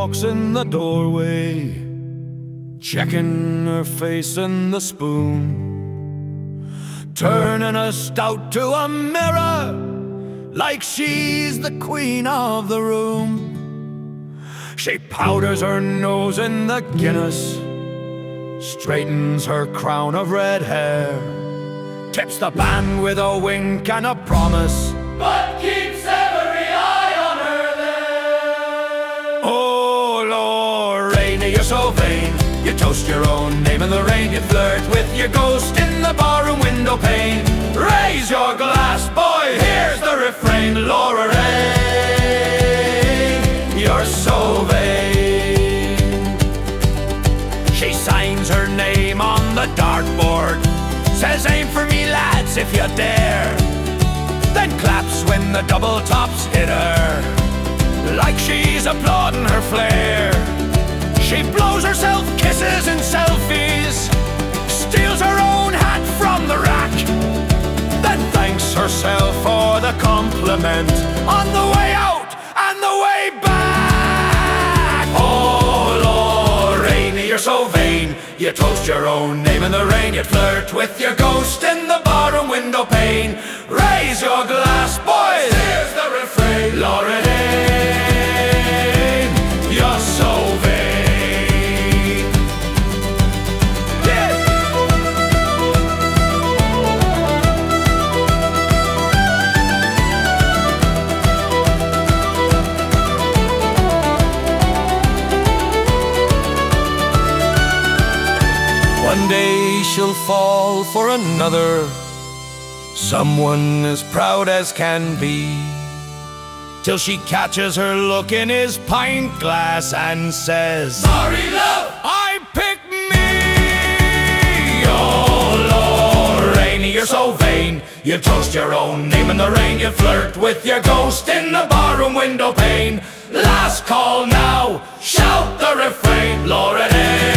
walks in the doorway, checking her face in the spoon, turning a stout to a mirror like she's the queen of the room. She powders her nose in the Guinness, straightens her crown of red hair, tips the band with a wink and a promise, but keeps every eye on her there. Oh, Lorraine, you're so vain. You toast your own name in the rain. You flirt with your ghost in the barroom window pane. Raise your glass, boy, here's the refrain. Lorraine, you're so vain. She signs her name on the dartboard, says aim for me lads if you dare, then claps when the double tops hit her, like she's applauding her flair. She blows herself kisses and selfies, steals her own hat from the rack, then thanks herself for the compliment on the way out and the way back. Oh, Lorraine, you're so vain. You toast your own name in the rain. You flirt with your ghost in the barroom window pane. Raise your glass, boys, here's the refrain. Lorraine, you're so vain. One day she'll fall for another, someone as proud as can be, till she catches her look in his pint glass and says, sorry love, I pick me. Oh, Lorraine, you're so vain. You toast your own name in the rain. You flirt with your ghost in the barroom window pane. Last call now, shout the refrain. Lorraine,